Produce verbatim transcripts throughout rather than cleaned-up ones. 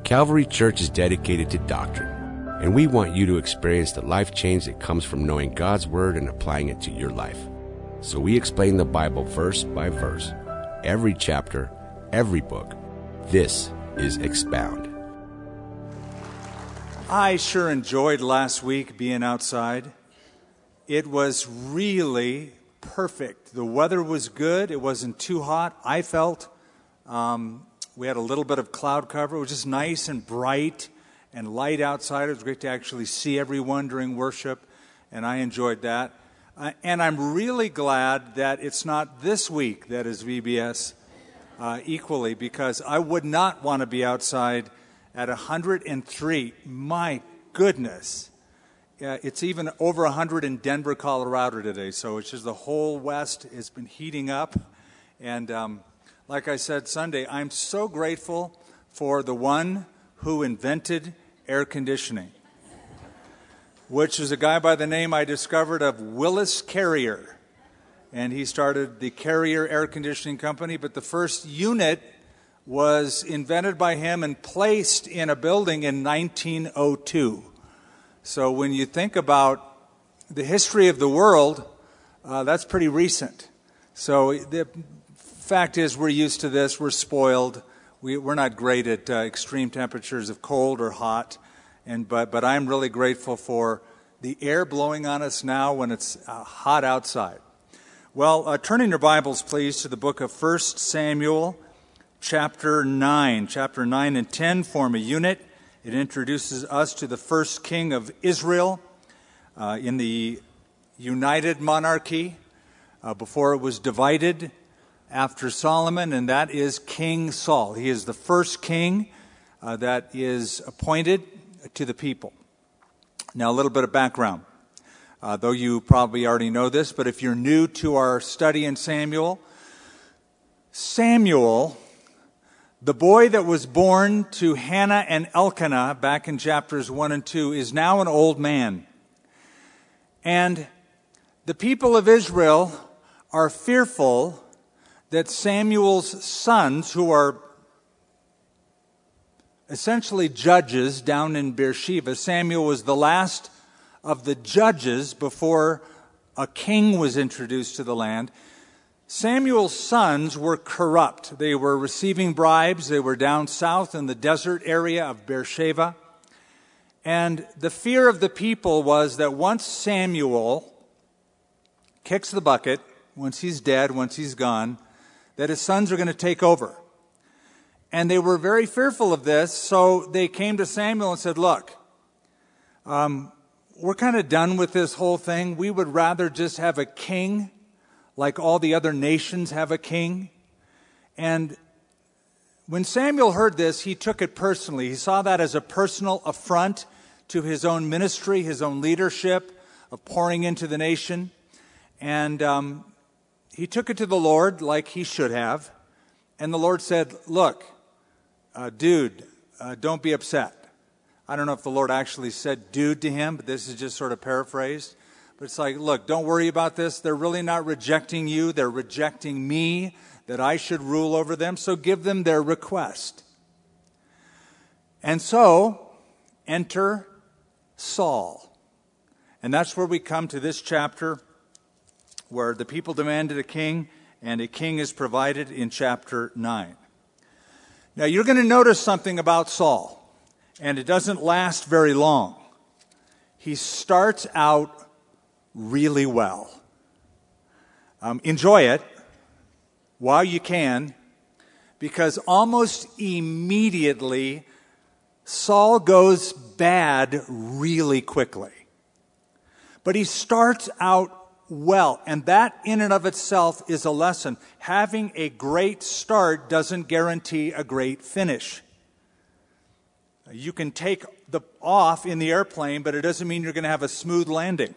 Calvary Church is dedicated to doctrine, and we want you to experience the life change that comes from knowing God's Word and applying it to your life. So we explain the Bible verse by verse, every chapter, every book. This is Expound. I sure enjoyed last week being outside. It was really perfect. The weather was good. It wasn't too hot. I felt um, we had a little bit of cloud cover. It was just nice and bright and light outside. It was great to actually see everyone during worship, and I enjoyed that. Uh, and I'm really glad that it's not this week that is V B S uh, equally, because I would not want to be outside at one hundred three. My goodness. Uh, it's even over one hundred in Denver, Colorado today, so it's just the whole West has been heating up. And um, like I said Sunday, I'm so grateful for the one who invented air conditioning, which is a guy by the name I discovered of Willis Carrier. And he started the Carrier Air Conditioning Company, but the first unit was invented by him and placed in a building in nineteen oh two. So when you think about the history of the world, uh, that's pretty recent. So the fact is, we're used to this. We're spoiled. We, we're not great at uh, extreme temperatures of cold or hot. And but but I'm really grateful for the air blowing on us now when it's uh, hot outside. Well, uh, turn in your Bibles, please, to the book of First Samuel, chapter nine. Chapter nine and ten form a unit. It introduces us to the first king of Israel uh, in the united monarchy uh, before it was divided after Solomon, and that is King Saul. He is the first king uh, that is appointed to the people. Now, a little bit of background, uh, though you probably already know this, but if you're new to our study in Samuel, Samuel, the boy that was born to Hannah and Elkanah back in chapters one and two, is now an old man. And the people of Israel are fearful that Samuel's sons, who are essentially judges down in Beersheba — Samuel was the last of the judges before a king was introduced to the land — Samuel's sons were corrupt. They were receiving bribes. They were down south in the desert area of Beersheba. And the fear of the people was that once Samuel kicks the bucket, once he's dead, once he's gone, that his sons are going to take over. And they were very fearful of this, so they came to Samuel and said, look, um, we're kind of done with this whole thing. We would rather just have a king like all the other nations have a king. And when Samuel heard this, he took it personally. He saw that as a personal affront to his own ministry, his own leadership of pouring into the nation. And um, he took it to the Lord like he should have. And the Lord said, look, uh, dude, uh, don't be upset. I don't know if the Lord actually said dude to him, but this is just sort of paraphrased. But it's like, look, don't worry about this. They're really not rejecting you. They're rejecting me, that I should rule over them. So give them their request. And so, enter Saul. And that's where we come to this chapter, where the people demanded a king, and a king is provided in chapter nine. Now, you're going to notice something about Saul, and it doesn't last very long. He starts out really well. Um, enjoy it while you can, because almost immediately Saul goes bad really quickly. But he starts out well, and that in and of itself is a lesson. Having a great start doesn't guarantee a great finish. You can take the off in the airplane, but it doesn't mean you're going to have a smooth landing.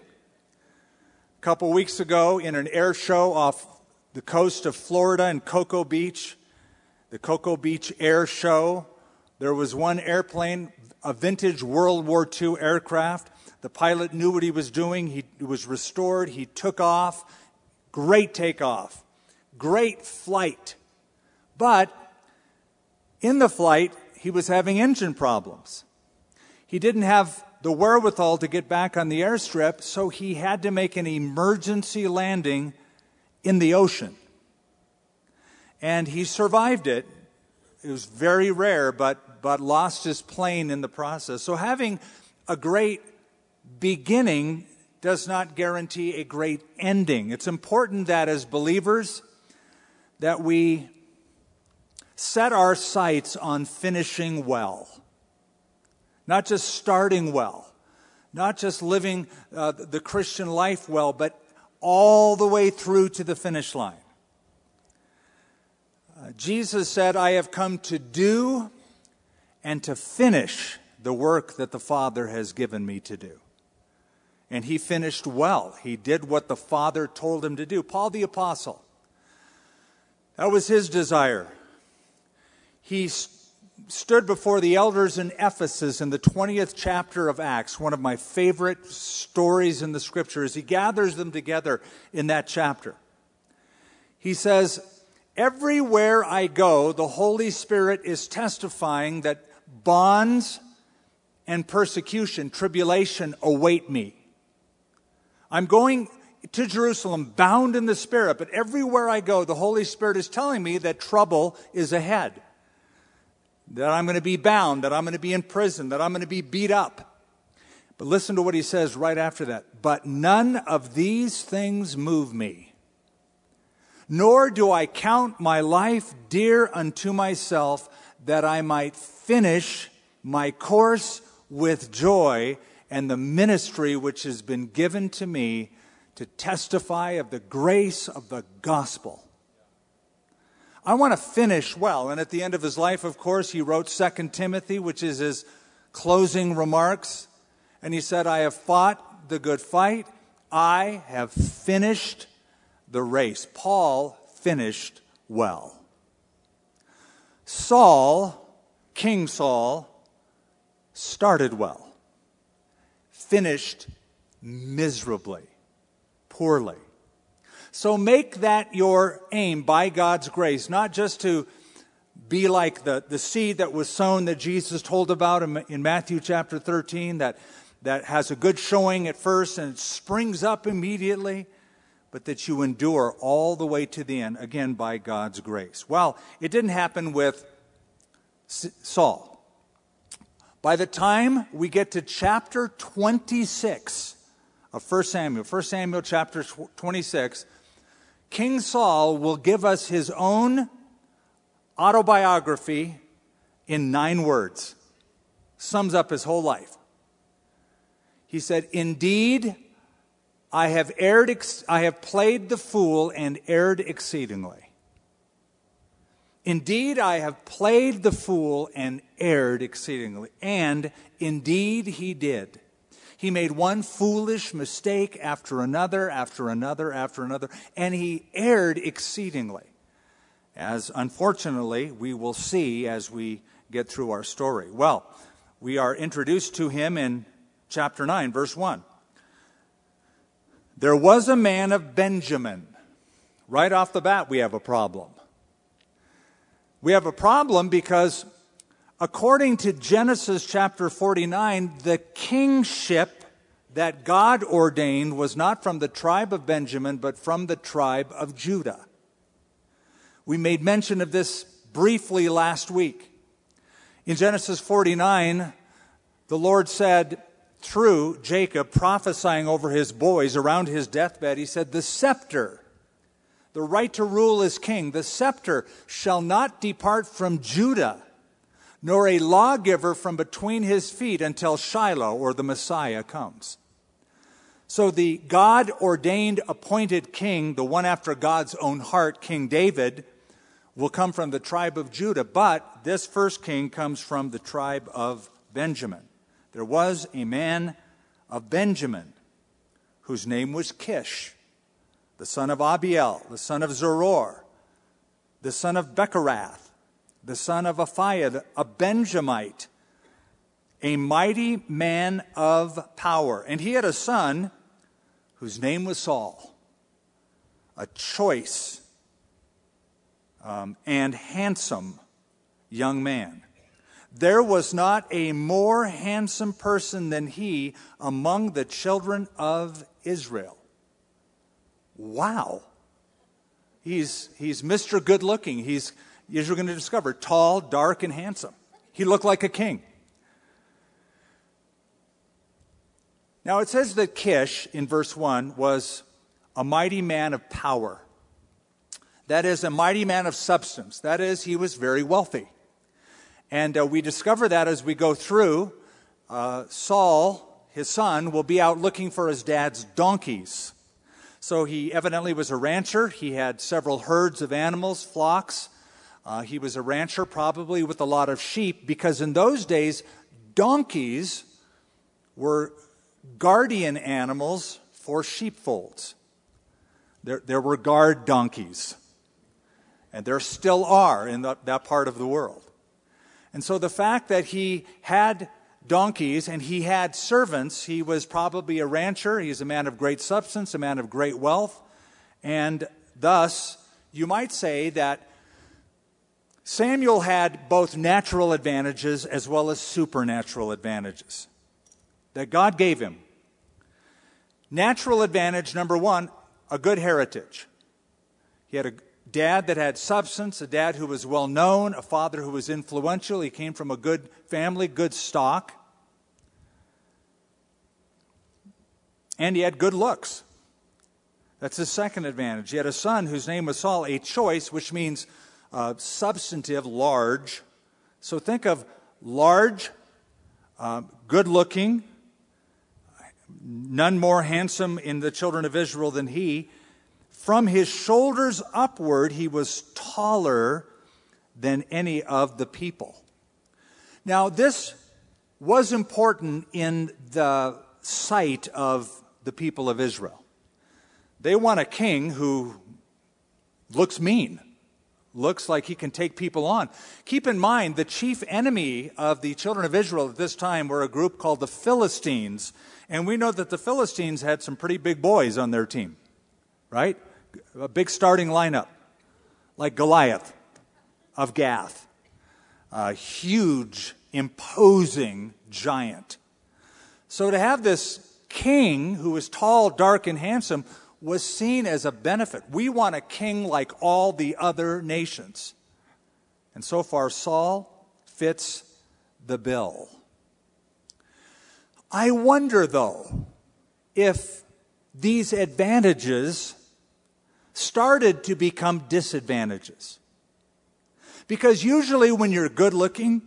A couple weeks ago, in an air show off the coast of Florida in Cocoa Beach, the Cocoa Beach Air Show, there was one airplane, a vintage World War Two aircraft. The pilot knew what he was doing. He was restored. He took off. Great takeoff. Great flight. But in the flight, he was having engine problems. He didn't have the wherewithal to get back on the airstrip, so he had to make an emergency landing in the ocean. And he survived it. It was very rare, but, but lost his plane in the process. So having a great beginning does not guarantee a great ending. It's important that as believers that we set our sights on finishing well. Not just starting well. Not just living uh, the Christian life well, but all the way through to the finish line. Uh, Jesus said, I have come to do and to finish the work that the Father has given me to do. And he finished well. He did what the Father told him to do. Paul the Apostle, that was his desire. He st- stood before the elders in Ephesus in the twentieth chapter of Acts, one of my favorite stories in the Scriptures. He gathers them together in that chapter. He says, everywhere I go, the Holy Spirit is testifying that bonds and persecution, tribulation await me. I'm going to Jerusalem bound in the Spirit, but everywhere I go, the Holy Spirit is telling me that trouble is ahead. That I'm going to be bound, that I'm going to be in prison, that I'm going to be beat up. But listen to what he says right after that. But none of these things move me. Nor do I count my life dear unto myself, that I might finish my course with joy and the ministry which has been given to me to testify of the grace of the gospel. I want to finish well. And at the end of his life, of course, he wrote Second Timothy, which is his closing remarks. And he said, I have fought the good fight. I have finished the race. Paul finished well. Saul, King Saul, started well. Finished miserably, poorly. So make that your aim by God's grace, not just to be like the, the seed that was sown that Jesus told about in, in Matthew chapter thirteen, that, that has a good showing at first and it springs up immediately, but that you endure all the way to the end, again, by God's grace. Well, it didn't happen with Saul. By the time we get to chapter twenty-six of First Samuel, First Samuel chapter twenty-six, King Saul will give us his own autobiography in nine words. Sums up his whole life. He said, indeed, I have erred, ex- I have played the fool and erred exceedingly. Indeed, I have played the fool and erred exceedingly. And indeed, he did. He made one foolish mistake after another, after another, after another, and he erred exceedingly. As unfortunately, we will see as we get through our story. Well, we are introduced to him in chapter nine, verse one. There was a man of Benjamin. Right off the bat, we have a problem. We have a problem because according to Genesis chapter forty-nine, the kingship that God ordained was not from the tribe of Benjamin, but from the tribe of Judah. We made mention of this briefly last week. In Genesis forty-nine, the Lord said through Jacob, prophesying over his boys around his deathbed, he said, the scepter, the right to rule as king, the scepter shall not depart from Judah, nor a lawgiver from between his feet until Shiloh, or the Messiah, comes. So the God-ordained appointed king, the one after God's own heart, King David, will come from the tribe of Judah. But this first king comes from the tribe of Benjamin. There was a man of Benjamin whose name was Kish, the son of Abiel, the son of Zeror, the son of Becherath, the son of Aphiah, a Benjamite, a mighty man of power. And he had a son whose name was Saul, a choice um, and handsome young man. There was not a more handsome person than he among the children of Israel. Wow. He's, he's Mister Good-looking. He's, as you're going to discover, tall, dark, and handsome. He looked like a king. Now it says that Kish, in verse one, was a mighty man of power. That is, a mighty man of substance. That is, he was very wealthy. And uh, we discover that as we go through. Uh, Saul, his son, will be out looking for his dad's donkeys. So he evidently was a rancher. He had several herds of animals, flocks. Uh, he was a rancher, probably with a lot of sheep, because in those days, donkeys were guardian animals for sheepfolds. There, there were guard donkeys. And there still are in the, that part of the world. And so the fact that he had donkeys and he had servants, he was probably a rancher, he's a man of great substance, a man of great wealth, and thus you might say that Samuel had both natural advantages as well as supernatural advantages that God gave him. Natural advantage, number one, a good heritage. He had a dad that had substance, a dad who was well known, a father who was influential. He came from a good family, good stock. And he had good looks. That's his second advantage. He had a son whose name was Saul, a choice, which means uh, substantive, large. So think of large, uh, good-looking, none more handsome in the children of Israel than he. From his shoulders upward, he was taller than any of the people. Now, this was important in the sight of the people of Israel. They want a king who looks mean, looks like he can take people on. Keep in mind, the chief enemy of the children of Israel at this time were a group called the Philistines. And we know that the Philistines had some pretty big boys on their team, right? A big starting lineup, like Goliath of Gath, a huge, imposing giant. So to have this king who was tall, dark, and handsome was seen as a benefit. We want a king like all the other nations. And so far, Saul fits the bill. I wonder, though, if these advantages started to become disadvantages. Because usually when you're good looking,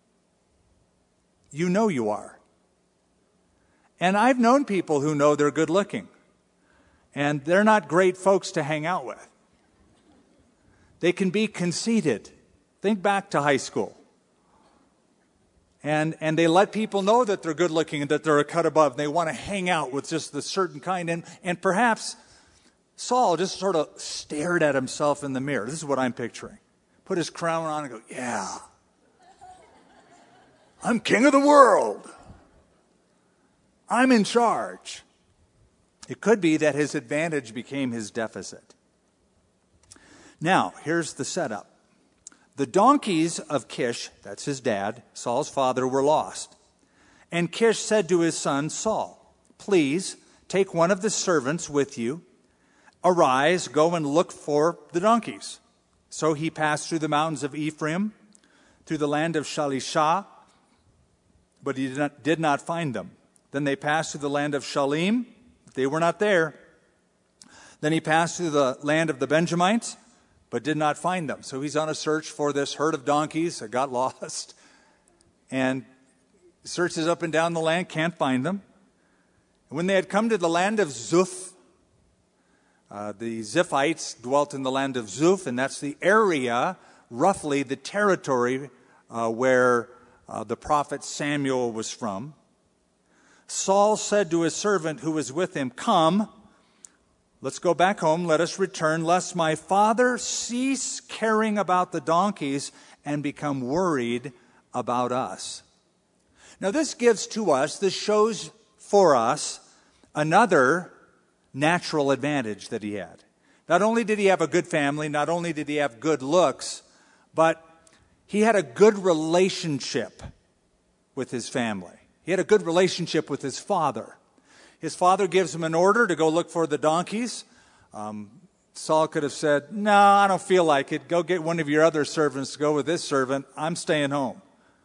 you know you are. And I've known people who know they're good looking. And they're not great folks to hang out with. They can be conceited. Think back to high school. And, and they let people know that they're good looking and that they're a cut above. And they want to hang out with just the certain kind. And, and perhaps Saul just sort of stared at himself in the mirror. This is what I'm picturing. Put his crown on and go, yeah, I'm king of the world. I'm in charge. It could be that his advantage became his deficit. Now, here's the setup. The donkeys of Kish, that's his dad, Saul's father, were lost. And Kish said to his son Saul, please take one of the servants with you. Arise, go and look for the donkeys. So he passed through the mountains of Ephraim, through the land of Shalishah, but he did not, did not find them. Then they passed through the land of Shalim. They were not there. Then he passed through the land of the Benjamites, but did not find them. So he's on a search for this herd of donkeys that got lost. And searches up and down the land, can't find them. And when they had come to the land of Zuph, Uh, the Ziphites dwelt in the land of Zuph, and that's the area, roughly the territory uh, where uh, the prophet Samuel was from. Saul said to his servant who was with him, come, let's go back home, let us return, lest my father cease caring about the donkeys and become worried about us. Now this gives to us, this shows for us another natural advantage that he had. Not only did he have a good family, not only did he have good looks, but he had a good relationship with his family. He had a good relationship with his father. His father gives him an order to go look for the donkeys. Um, Saul could have said, no, I don't feel like it. Go get one of your other servants to go with this servant. I'm staying home.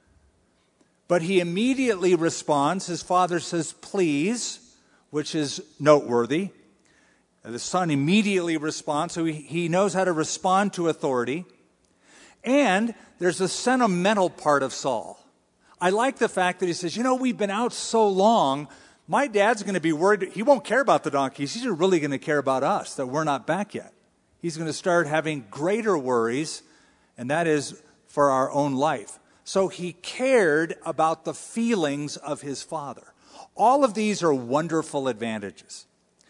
But he immediately responds. His father says, please, which is noteworthy. The son immediately responds, so he, he knows how to respond to authority. And there's a sentimental part of Saul. I like the fact that he says, you know, we've been out so long, my dad's going to be worried. He won't care about the donkeys. He's really going to care about us, that we're not back yet. He's going to start having greater worries, and that is for our own life. So he cared about the feelings of his father. All of these are wonderful advantages.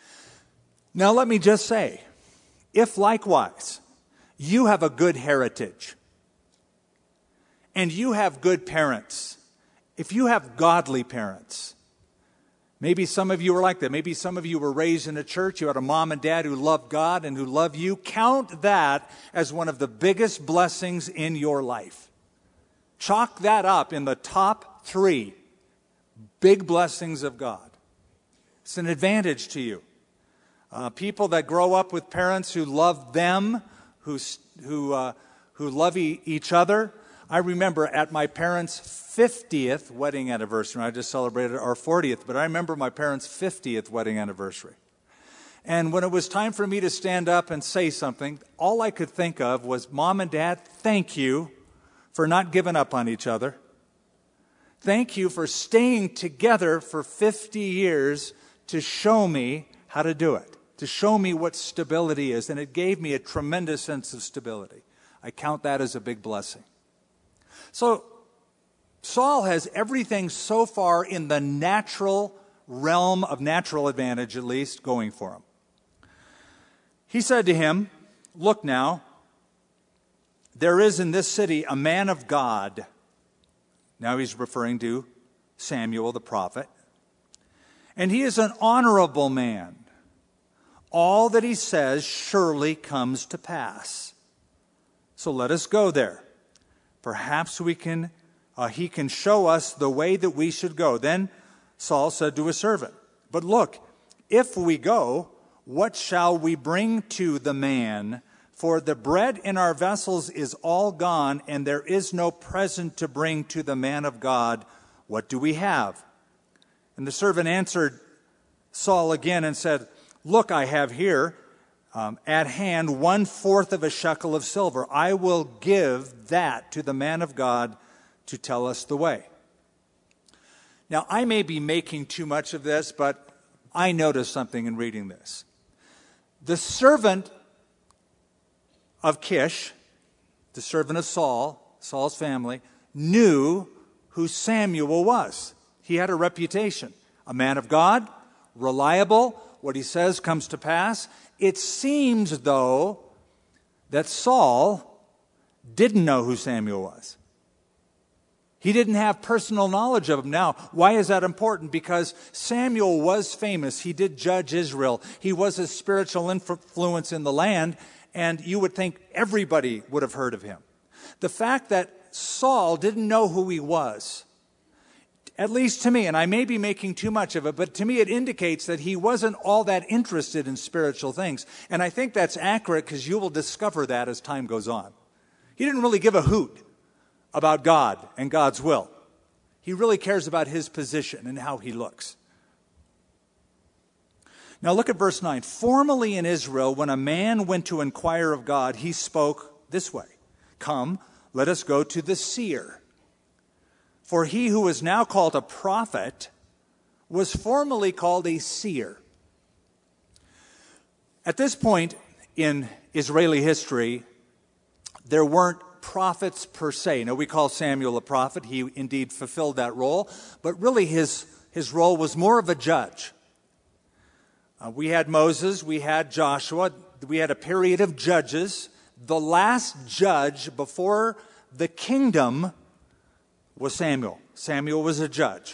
Now let me just say, if likewise you have a good heritage and you have good parents, if you have godly parents, maybe some of you are like that. Maybe some of you were raised in a church. You had a mom and dad who loved God and who love you. Count that as one of the biggest blessings in your life. Chalk that up in the top three big blessings of God. It's an advantage to you. Uh, people that grow up with parents who love them, who who uh, who love e- each other. I remember at my parents' fiftieth wedding anniversary. I just celebrated our fortieth, but I remember my parents' fiftieth wedding anniversary. And when it was time for me to stand up and say something, all I could think of was, Mom and Dad, thank you for not giving up on each other. Thank you for staying together for fifty years to show me how to do it, to show me what stability is. And it gave me a tremendous sense of stability. I count that as a big blessing. So Saul has everything so far in the natural realm of natural advantage, at least, going for him. He said to him, look now, there is in this city a man of God. Now he's referring to Samuel the prophet. And he is an honorable man. All that he says surely comes to pass. So let us go there. Perhaps we can, uh, he can show us the way that we should go. Then Saul said to his servant, but look, if we go, what shall we bring to the man? For the bread in our vessels is all gone, and there is no present to bring to the man of God. What do we have? And the servant answered Saul again and said, look, I have here um, at hand one fourth of a shekel of silver. I will give that to the man of God to tell us the way. Now, I may be making too much of this, but I noticed something in reading this. The servant of Kish, the servant of Saul, Saul's family, knew who Samuel was. He had a reputation. A man of God, reliable, what he says comes to pass. It seems, though, that Saul didn't know who Samuel was. He didn't have personal knowledge of him. Now, why is that important? Because Samuel was famous. He did judge Israel. He was a spiritual influence in the land, and you would think everybody would have heard of him. The fact that Saul didn't know who he was, at least to me, and I may be making too much of it, but to me it indicates that he wasn't all that interested in spiritual things. And I think that's accurate because you will discover that as time goes on. He didn't really give a hoot about God and God's will. He really cares about his position and how he looks. Now look at verse nine. Formerly in Israel, when a man went to inquire of God, he spoke this way. Come, let us go to the seer. For he who is now called a prophet was formerly called a seer. At this point in Israeli history, there weren't prophets per se. Now, we call Samuel a prophet. He indeed fulfilled that role. But really his, his role was more of a judge. Uh, we had Moses, we had Joshua, we had a period of judges. The last judge before the kingdom was Samuel. Samuel was a judge.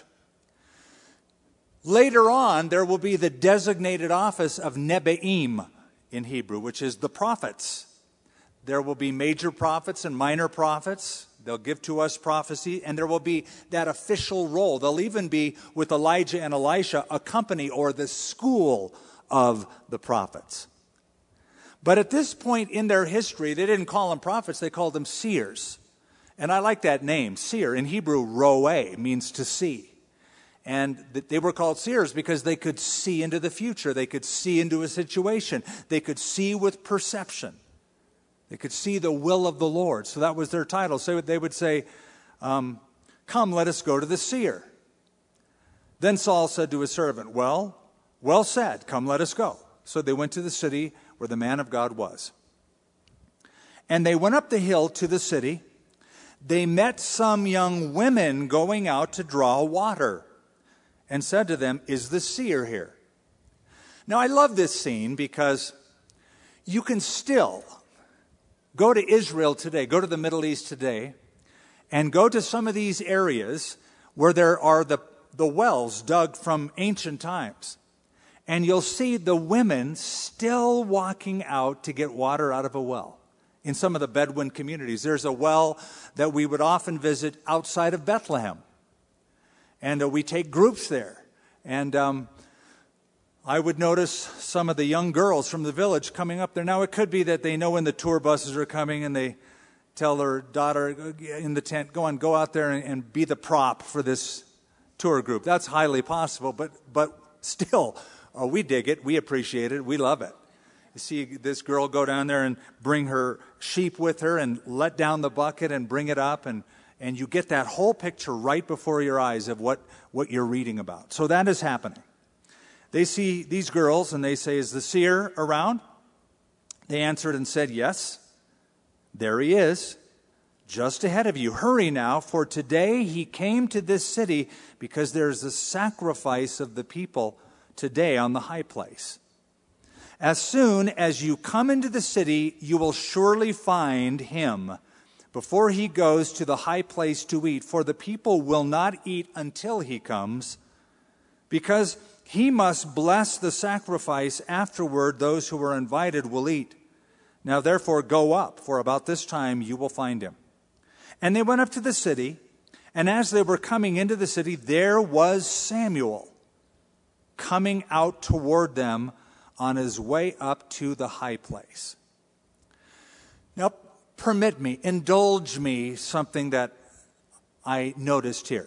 Later on, there will be the designated office of Nebi'im in Hebrew, which is the prophets. There will be major prophets and minor prophets. They'll give to us prophecy, and there will be that official role. They'll even be, with Elijah and Elisha, a company or the school of the prophets. But at this point in their history, they didn't call them prophets, they called them seers. And I like that name, seer. In Hebrew, roe means to see. And they were called seers because they could see into the future. They could see into a situation. They could see with perception. They could see the will of the Lord. So that was their title. So they would say, um, come, let us go to the seer. Then Saul said to his servant, well, well said, come, let us go. So they went to the city where the man of God was. And they went up the hill to the city. They met some young women going out to draw water, and said to them, is the seer here? Now, I love this scene because you can still go to Israel today, go to the Middle East today, and go to some of these areas where there are the, the wells dug from ancient times. And you'll see the women still walking out to get water out of a well. In some of the Bedouin communities, there's a well that we would often visit outside of Bethlehem. And uh, we take groups there. And um, I would notice some of the young girls from the village coming up there. Now, it could be that they know when the tour buses are coming and they tell their daughter in the tent, go on, go out there and, and be the prop for this tour group. That's highly possible, but, but still, uh, we dig it, we appreciate it, we love it. You see this girl go down there and bring her sheep with her and let down the bucket and bring it up, and And you get that whole picture right before your eyes of what, what you're reading about. So that is happening. They see these girls and they say, is the seer around? They answered and said, yes, there he is, just ahead of you. Hurry now, for today he came to this city because there's a sacrifice of the people today on the high place. As soon as you come into the city, you will surely find him before he goes to the high place to eat, for the people will not eat until he comes, because he must bless the sacrifice. Afterward, those who are invited will eat. Now therefore go up, for about this time you will find him. And they went up to the city, and as they were coming into the city, there was Samuel coming out toward them on his way up to the high place. Now, permit me, indulge me something that I noticed here.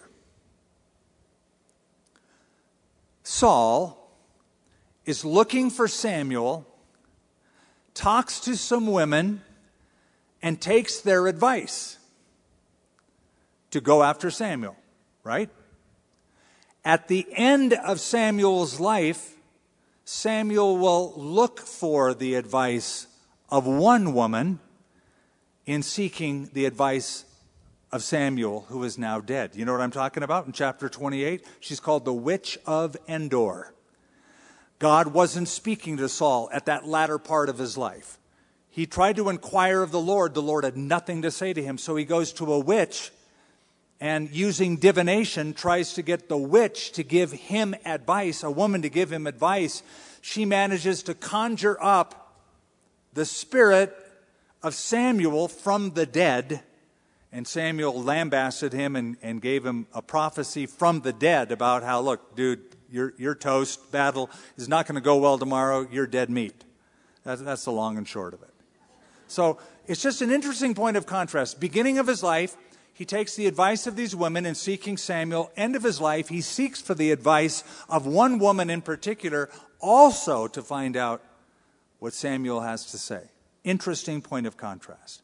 Saul is looking for Samuel, talks to some women, and takes their advice to go after Samuel, right? At the end of Samuel's life, Samuel will look for the advice of one woman in seeking the advice of Samuel, who is now dead. You know what I'm talking about? In chapter twenty-eight, she's called the Witch of Endor. God wasn't speaking to Saul at that latter part of his life. He tried to inquire of the Lord. The Lord had nothing to say to him. So he goes to a witch and, using divination, tries to get the witch to give him advice, a woman to give him advice. She manages to conjure up the spirit of Samuel from the dead, and Samuel lambasted him and, and gave him a prophecy from the dead about how, look, dude, you're, you're toast. Battle is not going to go well tomorrow. You're dead meat. That's, that's the long and short of it. So it's just an interesting point of contrast. Beginning of his life, he takes the advice of these women in seeking Samuel. End of his life, he seeks for the advice of one woman in particular, also to find out what Samuel has to say. Interesting point of contrast.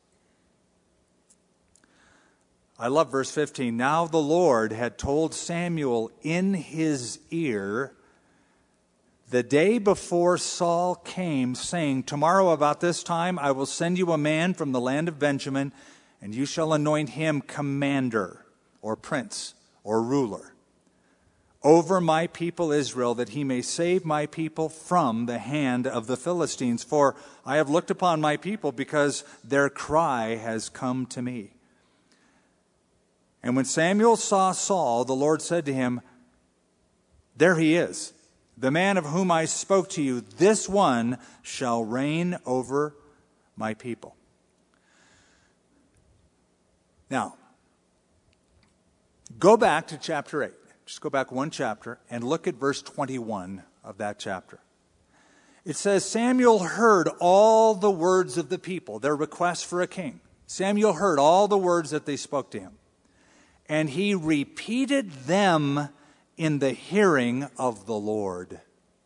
I love verse fifteen. Now the Lord had told Samuel in his ear the day before Saul came, saying, tomorrow about this time I will send you a man from the land of Benjamin, and you shall anoint him commander or prince or ruler over my people Israel, that he may save my people from the hand of the Philistines. For I have looked upon my people, because their cry has come to me. And when Samuel saw Saul, the Lord said to him, there he is, the man of whom I spoke to you. This one shall reign over my people. Now, Go back to chapter eight. Just go back one chapter and look at verse twenty-one of that chapter. It says, Samuel heard all the words of the people, their request for a king. Samuel heard all the words that they spoke to him. And he repeated them in the hearing of the Lord.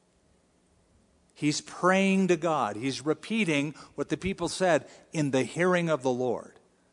He's praying to God. He's repeating what the people said in the hearing of the Lord.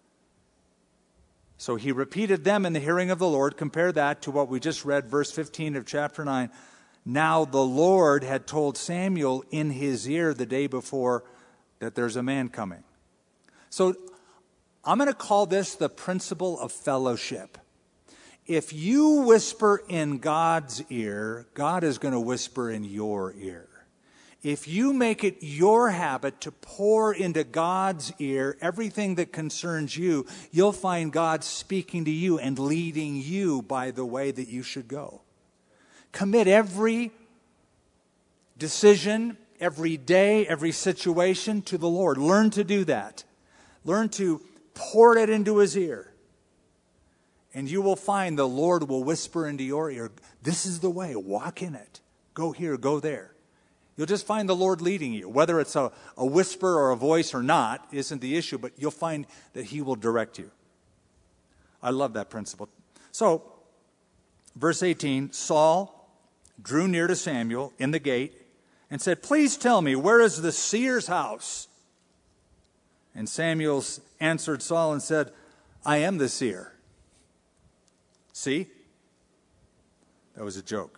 So he repeated them in the hearing of the Lord. Compare that to what we just read, verse fifteen of chapter nine. Now the Lord had told Samuel in his ear the day before that there's a man coming. So I'm going to call this the principle of fellowship. If you whisper in God's ear, God is going to whisper in your ear. If you make it your habit to pour into God's ear everything that concerns you, you'll find God speaking to you and leading you by the way that you should go. Commit every decision, every day, every situation to the Lord. Learn to do that. Learn to pour it into His ear. And you will find the Lord will whisper into your ear, this is the way, walk in it. Go here, go there. You'll just find the Lord leading you. Whether it's a, a whisper or a voice or not isn't the issue, but you'll find that He will direct you. I love that principle. So, verse eighteen, Saul drew near to Samuel in the gate and said, please tell me, where is the seer's house? And Samuel answered Saul and said, I am the seer. See? That was a joke.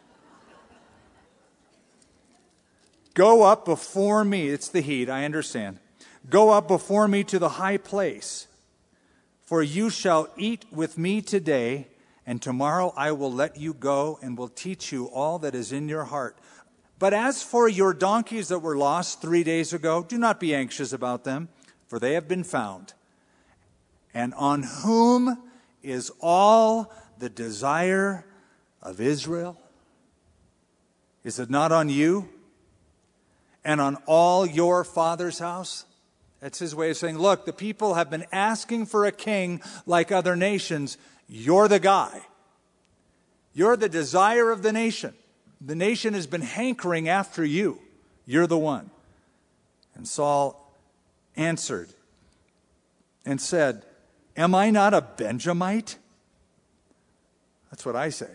Go up before me. It's the heat, I understand. Go up before me to the high place, for you shall eat with me today, and tomorrow I will let you go and will teach you all that is in your heart. But as for your donkeys that were lost three days ago, do not be anxious about them, for they have been found. And on whom is all the desire of Israel? Is it not on you? And on all your father's house? That's his way of saying, look, the people have been asking for a king like other nations. You're the guy. You're the desire of the nation. The nation has been hankering after you. You're the one. And Saul answered and said, am I not a Benjamite? That's what I say.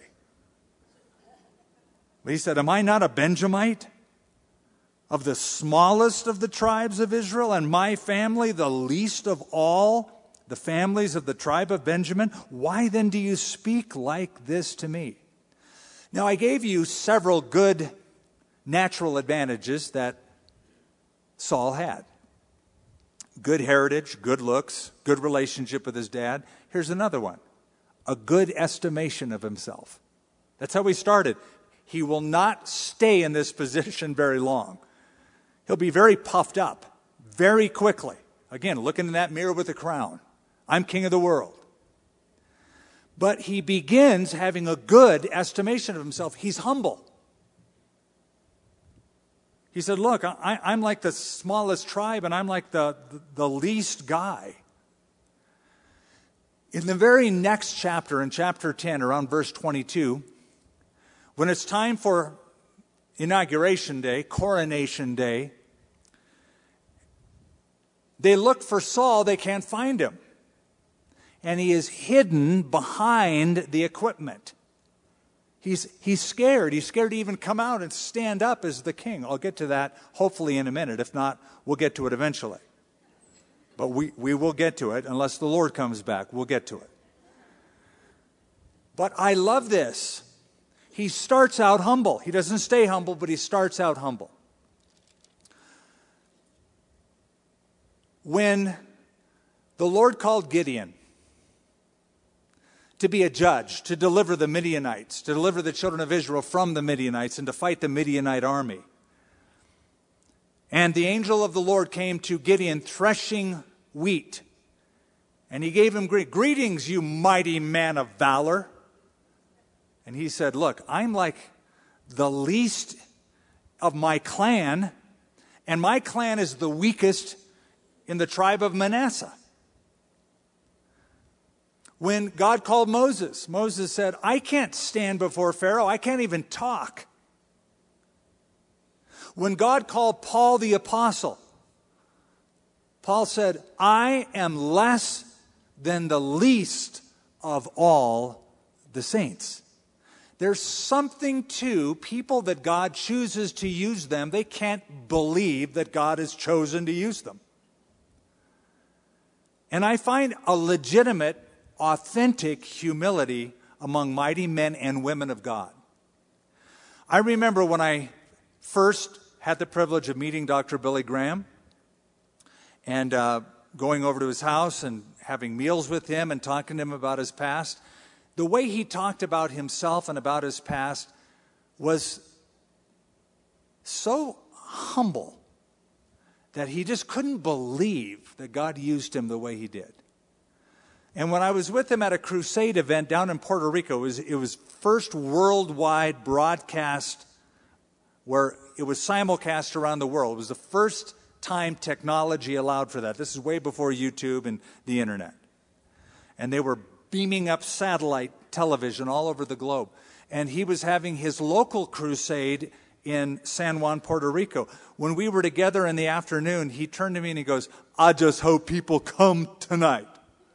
But he said, am I not a Benjamite? Of the smallest of the tribes of Israel, and my family the least of all the families of the tribe of Benjamin? Why then do you speak like this to me? Now I gave you several good natural advantages that Saul had. Good heritage, good looks, good relationship with his dad. Here's another one. A good estimation of himself. That's how he started. He will not stay in this position very long. He'll be very puffed up very quickly. Again, looking in that mirror with a crown. I'm king of the world. But he begins having a good estimation of himself. He's humble. He said, look, I, I'm like the smallest tribe, and I'm like the, the, the least guy. In the very next chapter, in chapter ten, around verse twenty-two, when it's time for inauguration day, coronation day, they look for Saul, they can't find him. And he is hidden behind the equipment. He's, he's scared. He's scared to even come out and stand up as the king. I'll get to that hopefully in a minute. If not, we'll get to it eventually. But we, we will get to it unless the Lord comes back. We'll get to it. But I love this. He starts out humble. He doesn't stay humble, but he starts out humble. When the Lord called Gideon to be a judge, to deliver the Midianites, to deliver the children of Israel from the Midianites and to fight the Midianite army. And the angel of the Lord came to Gideon threshing wheat. And he gave him greet. Greetings, you mighty man of valor. And he said, look, I'm like the least of my clan, and my clan is the weakest in the tribe of Manasseh. When God called Moses, Moses said, I can't stand before Pharaoh. I can't even talk. When God called Paul the apostle, Paul said, I am less than the least of all the saints. There's something to people that God chooses to use them. They can't believe that God has chosen to use them. And I find a legitimate, authentic humility among mighty men and women of God. I remember when I first had the privilege of meeting Doctor Billy Graham and uh, going over to his house and having meals with him and talking to him about his past. The way he talked about himself and about his past was so humble that he just couldn't believe that God used him the way he did. And when I was with him at a crusade event down in Puerto Rico, it was, it was first worldwide broadcast where it was simulcast around the world. It was the first time technology allowed for that. This is way before YouTube and the internet. And they were beaming up satellite television all over the globe. And he was having his local crusade in San Juan, Puerto Rico. When we were together in the afternoon, he turned to me and he goes, I just hope people come tonight.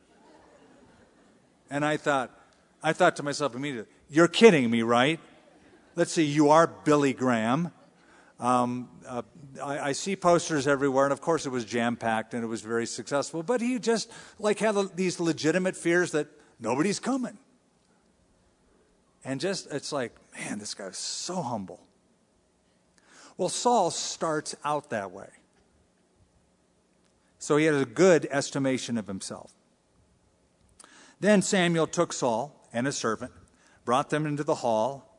And I thought, I thought to myself immediately, you're kidding me, right? Let's see, you are Billy Graham. Um, uh, I, I see posters everywhere, and of course it was jam-packed and it was very successful. But he just like had these legitimate fears that nobody's coming. And just, it's like, man, this guy's so humble. Well, Saul starts out that way. So he had a good estimation of himself. Then Samuel took Saul and his servant, brought them into the hall,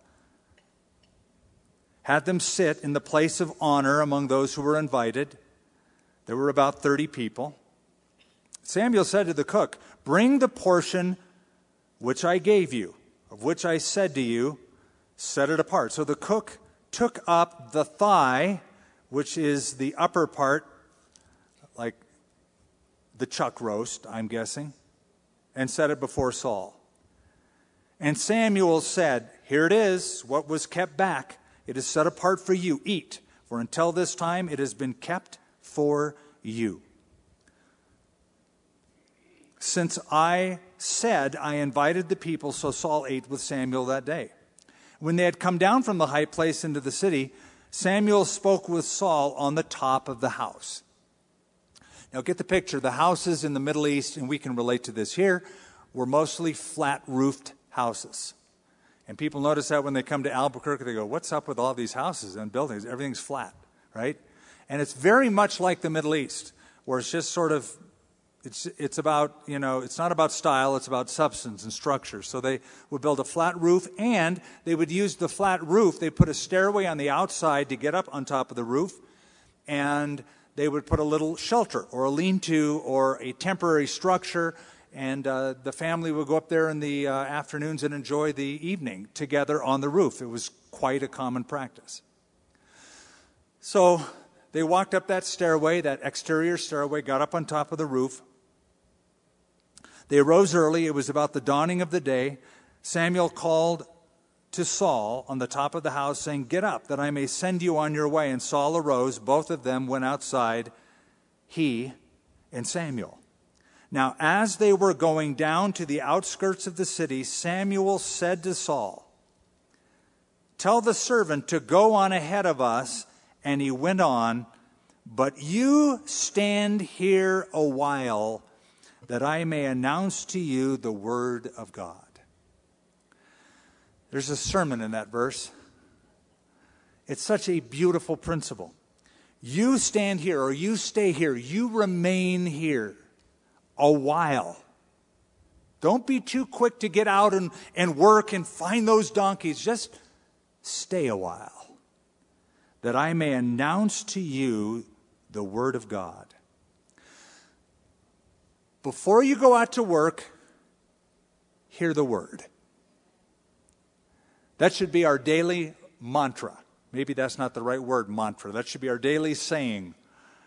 had them sit in the place of honor among those who were invited. There were about thirty people. Samuel said to the cook, bring the portion which I gave you, of which I said to you, set it apart. So the cook took up the thigh, which is the upper part, like the chuck roast, I'm guessing, and set it before Saul. And Samuel said, here it is, what was kept back. It is set apart for you. Eat, for until this time it has been kept for you. Since I said I invited the people, so Saul ate with Samuel that day. When they had come down from the high place into the city, Samuel spoke with Saul on the top of the house. Now get the picture. The houses in the Middle East, and we can relate to this here, were mostly flat-roofed houses. And people notice that when they come to Albuquerque, they go, what's up with all these houses and buildings? Everything's flat, right? And it's very much like the Middle East, where it's just sort of, it's it's about, you know, it's not about style, it's about substance and structure. So they would build a flat roof, and they would use the flat roof. They put a stairway on the outside to get up on top of the roof, and they would put a little shelter or a lean-to or a temporary structure, and uh, the family would go up there in the uh, afternoons and enjoy the evening together on the roof. It was quite a common practice. So they walked up that stairway, that exterior stairway, got up on top of the roof. They arose early. It was about the dawning of the day. Samuel called to Saul on the top of the house, saying, get up, that I may send you on your way. And Saul arose. Both of them went outside, he and Samuel. Now, as they were going down to the outskirts of the city, Samuel said to Saul, tell the servant to go on ahead of us. And he went on, but you stand here a while, that I may announce to you the word of God. There's a sermon in that verse. It's such a beautiful principle. You stand here, or you stay here. You remain here a while. Don't be too quick to get out and, and work and find those donkeys. Just stay a while, that I may announce to you the word of God. Before you go out to work, hear the word. That should be our daily mantra. Maybe that's not the right word, mantra. That should be our daily saying.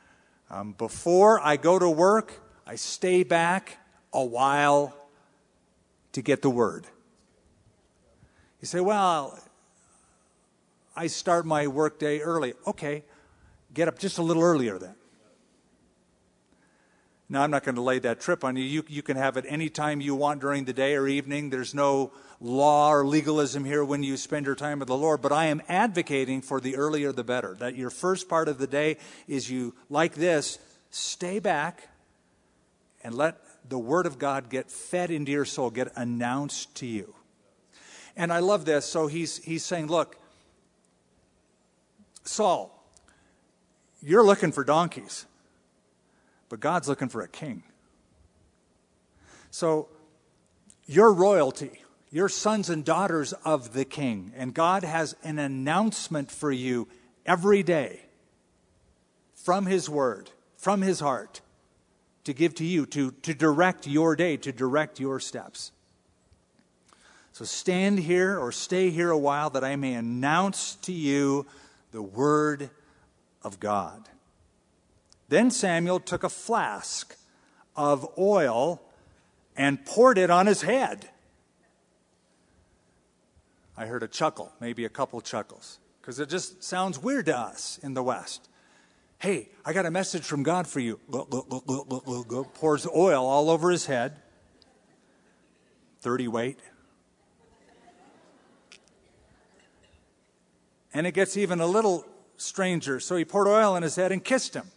Um, before I go to work, I stay back a while to get the word. You say, well, I start my workday early. Okay, get up just a little earlier then. Now, I'm not going to lay that trip on you. you. You can have it any time you want during the day or evening. There's no law or legalism here when you spend your time with the Lord. But I am advocating for the earlier the better. That your first part of the day is you, like this, stay back and let the Word of God get fed into your soul, get announced to you. And I love this. So he's he's saying, look, Saul, you're looking for donkeys. But God's looking for a king. So you're royalty. You're sons and daughters of the king. And God has an announcement for you every day from his word, from his heart, to give to you, to, to direct your day, to direct your steps. So stand here or stay here a while that I may announce to you the word of God. Then Samuel took a flask of oil and poured it on his head. I heard a chuckle, maybe a couple chuckles, because it just sounds weird to us in the West. Hey, I got a message from God for you. Go, go, go, go, go, go, go. Pours oil all over his head. thirty weight. And it gets even a little stranger. So he poured oil on his head and kissed him.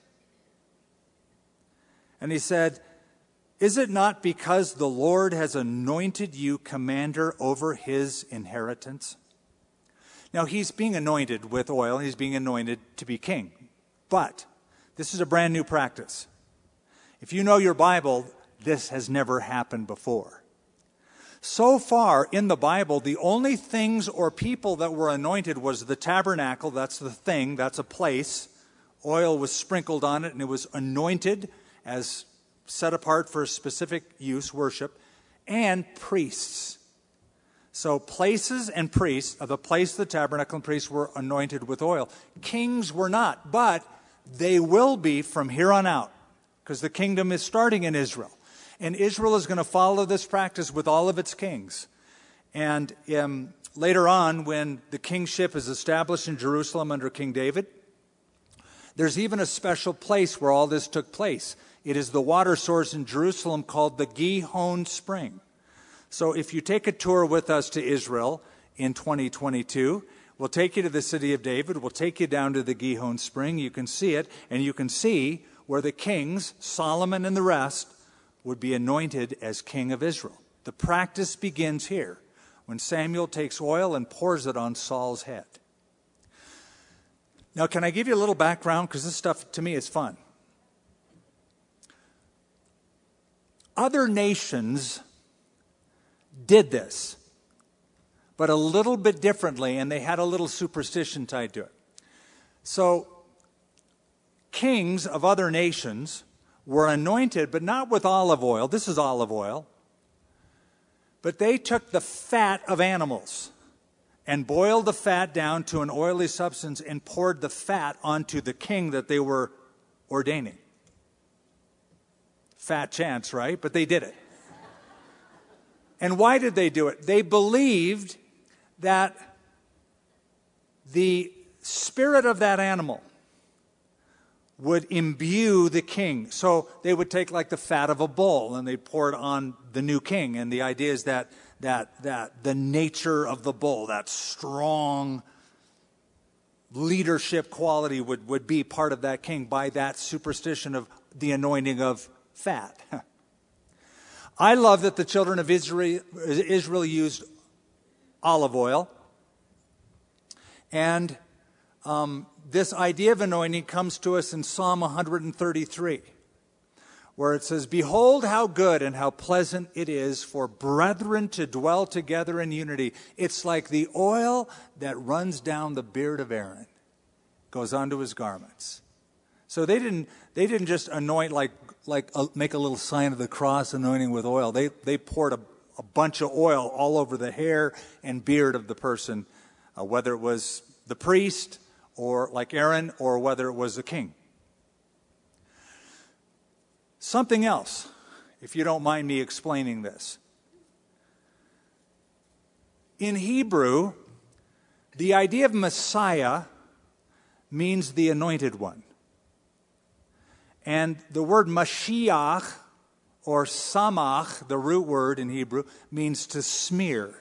And he said, is it not because the Lord has anointed you commander over his inheritance? Now, he's being anointed with oil. He's being anointed to be king. But this is a brand new practice. If you know your Bible, this has never happened before. So far in the Bible, the only things or people that were anointed was the tabernacle. That's the thing. That's a place. Oil was sprinkled on it, and it was anointed as set apart for a specific use, worship, and priests. So places and priests, the place, the tabernacle, and priests were anointed with oil. Kings were not, but they will be from here on out, because the kingdom is starting in Israel. And Israel is going to follow this practice with all of its kings. And um, later on, when the kingship is established in Jerusalem under King David, there's even a special place where all this took place. It is the water source in Jerusalem called the Gihon Spring. So if you take a tour with us to Israel in twenty twenty-two, we'll take you to the city of David. We'll take you down to the Gihon Spring. You can see it, and you can see where the kings, Solomon and the rest, would be anointed as king of Israel. The practice begins here, when Samuel takes oil and pours it on Saul's head. Now, can I give you a little background? Because this stuff, to me, is fun. Other nations did this, but a little bit differently, and they had a little superstition tied to it. So, kings of other nations were anointed, but not with olive oil. This is olive oil. But they took the fat of animals and boiled the fat down to an oily substance and poured the fat onto the king that they were ordaining. Fat chance, right? But they did it. And why did they do it? They believed that the spirit of that animal would imbue the king. So they would take like the fat of a bull and they'd pour it on the new king. And the idea is that that that the nature of the bull, that strong leadership quality would, would be part of that king by that superstition of the anointing of fat. I love that the children of Israel, Israel used olive oil. And um, this idea of anointing comes to us in Psalm one thirty-three, where it says, behold how good and how pleasant it is for brethren to dwell together in unity. It's like the oil that runs down the beard of Aaron, goes onto his garments. So they didn't they didn't just anoint like like a, make a little sign of the cross anointing with oil. They they poured a, a bunch of oil all over the hair and beard of the person, uh, whether it was the priest or like Aaron or whether it was the king. Something else, if you don't mind me explaining this. In Hebrew, the idea of Messiah means the anointed one. And the word Mashiach, or Samach, the root word in Hebrew, means to smear.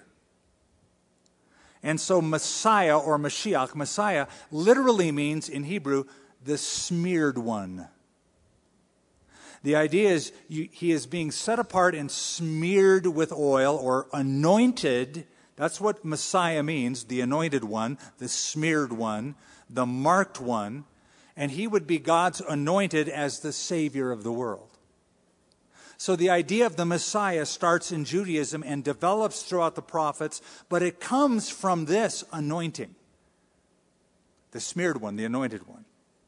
And so Messiah or Mashiach, Messiah, literally means in Hebrew, the smeared one. The idea is you, he is being set apart and smeared with oil or anointed. That's what Messiah means, the anointed one, the smeared one, the marked one. And he would be God's anointed as the Savior of the world. So the idea of the Messiah starts in Judaism and develops throughout the prophets, but it comes from this anointing. The smeared one, the anointed one.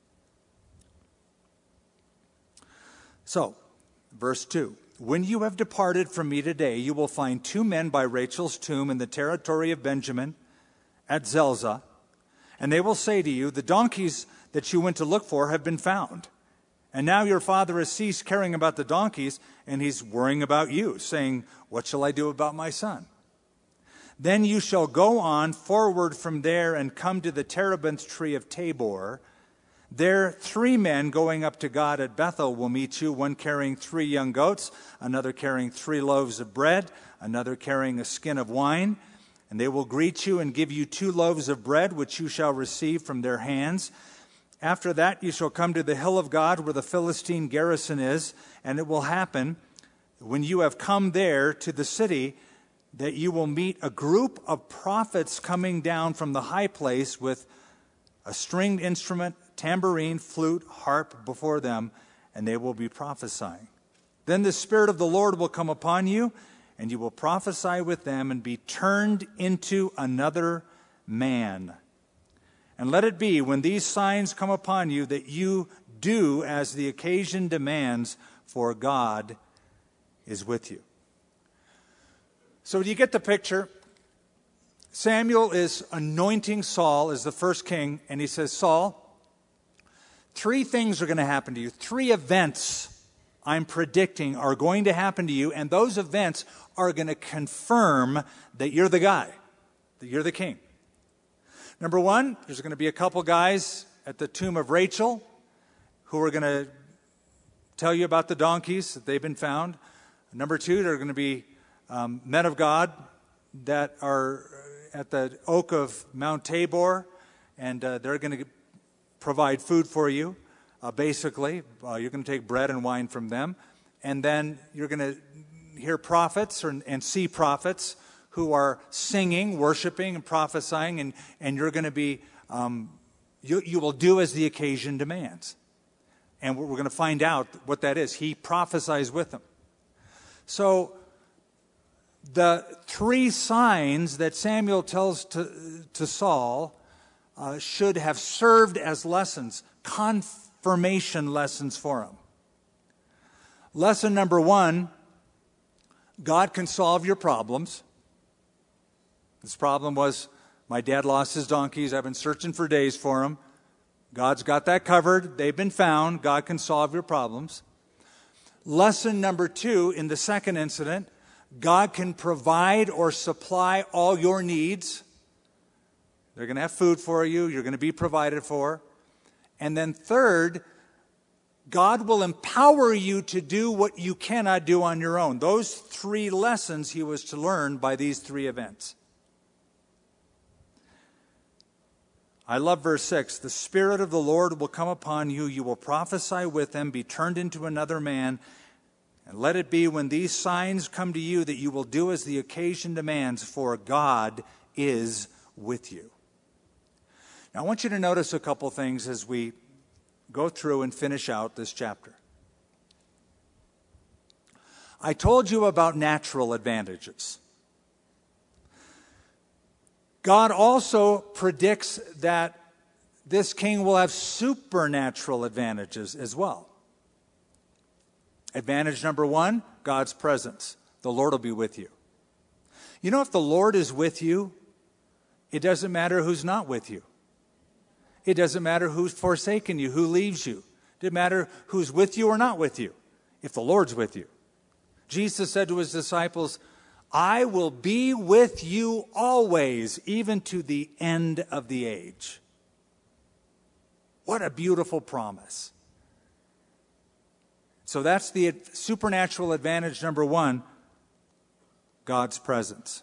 So, verse two. When you have departed from me today, you will find two men by Rachel's tomb in the territory of Benjamin at Zelzah, and they will say to you, the donkeys that you went to look for have been found. And now your father has ceased caring about the donkeys, and he's worrying about you, saying, what shall I do about my son? Then you shall go on forward from there and come to the terebinth tree of Tabor. There three men going up to God at Bethel will meet you, one carrying three young goats, another carrying three loaves of bread, another carrying a skin of wine. And they will greet you and give you two loaves of bread, which you shall receive from their hands. After that, you shall come to the hill of God where the Philistine garrison is, and it will happen when you have come there to the city that you will meet a group of prophets coming down from the high place with a stringed instrument, tambourine, flute, harp before them, and they will be prophesying. Then the Spirit of the Lord will come upon you, and you will prophesy with them and be turned into another man. And let it be, when these signs come upon you, that you do as the occasion demands, for God is with you. So do you get the picture? Samuel is anointing Saul as the first king, and he says, Saul, three things are going to happen to you. Three events I'm predicting are going to happen to you, and those events are going to confirm that you're the guy, that you're the king. Number one, there's going to be a couple guys at the tomb of Rachel who are going to tell you about the donkeys that they've been found. Number two, there are going to be um, men of God that are at the oak of Mount Tabor, and uh, they're going to provide food for you, uh, basically. Uh, you're going to take bread and wine from them. And then you're going to hear prophets or, and see prophets who are singing, worshiping, and prophesying, and, and you're going to be, um, you, you will do as the occasion demands. And we're going to find out what that is. He prophesies with them. So the three signs that Samuel tells to, to Saul uh, should have served as lessons, confirmation lessons for him. Lesson number one, God can solve your problems. This problem was, my dad lost his donkeys. I've been searching for days for them. God's got that covered. They've been found. God can solve your problems. Lesson number two, in the second incident, God can provide or supply all your needs. They're going to have food for you. You're going to be provided for. And then third, God will empower you to do what you cannot do on your own. Those three lessons he was to learn by these three events. I love verse six. The Spirit of the Lord will come upon you. You will prophesy with him, be turned into another man. And let it be when these signs come to you that you will do as the occasion demands, for God is with you. Now I want you to notice a couple things as we go through and finish out this chapter. I told you about natural advantages. God also predicts that this king will have supernatural advantages as well. Advantage number one, God's presence. The Lord will be with you. You know, if the Lord is with you, it doesn't matter who's not with you. It doesn't matter who's forsaken you, who leaves you. It doesn't matter who's with you or not with you, if the Lord's with you. Jesus said to his disciples, I will be with you always, even to the end of the age. What a beautiful promise. So that's the supernatural advantage number one, God's presence.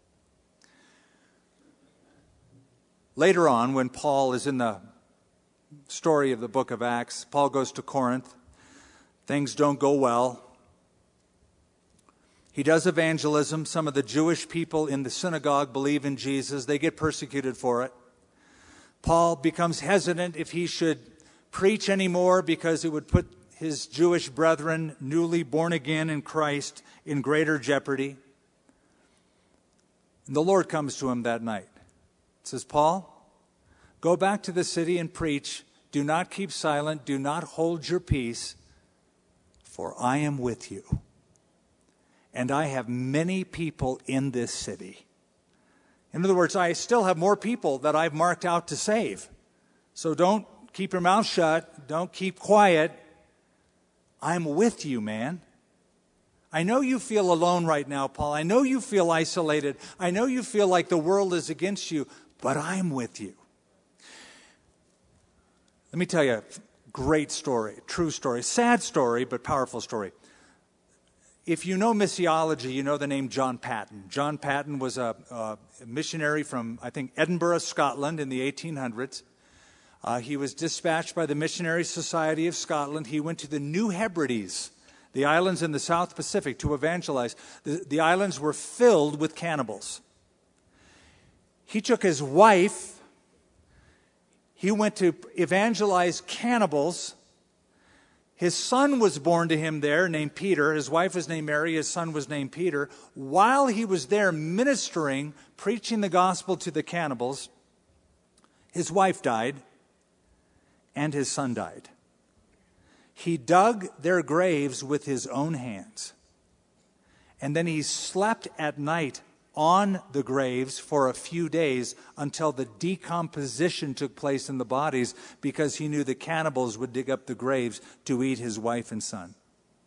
Later on, when Paul is in the story of the book of Acts, Paul goes to Corinth. Things don't go well. He does evangelism. Some of the Jewish people in the synagogue believe in Jesus. They get persecuted for it. Paul becomes hesitant if he should preach anymore because it would put his Jewish brethren, newly born again in Christ, in greater jeopardy. And the Lord comes to him that night. He says, Paul, go back to the city and preach. Do not keep silent. Do not hold your peace, for I am with you. And I have many people in this city. In other words, I still have more people that I've marked out to save. So don't keep your mouth shut. Don't keep quiet. I'm with you, man. I know you feel alone right now, Paul. I know you feel isolated. I know you feel like the world is against you, but I'm with you. Let me tell you a great story, true story, sad story, but powerful story. If you know missiology, you know the name John Paton. John Paton was a, a missionary from, I think, Edinburgh, Scotland in the eighteen hundreds. Uh, he was dispatched by the Missionary Society of Scotland. He went to the New Hebrides, the islands in the South Pacific, to evangelize. The, the islands were filled with cannibals. He took his wife. He went to evangelize cannibals. His son was born to him there, named Peter. His wife was named Mary. His son was named Peter. While he was there ministering, preaching the gospel to the cannibals, his wife died and his son died. He dug their graves with his own hands. And then he slept at night on the graves for a few days until the decomposition took place in the bodies, because he knew the cannibals would dig up the graves to eat his wife and son.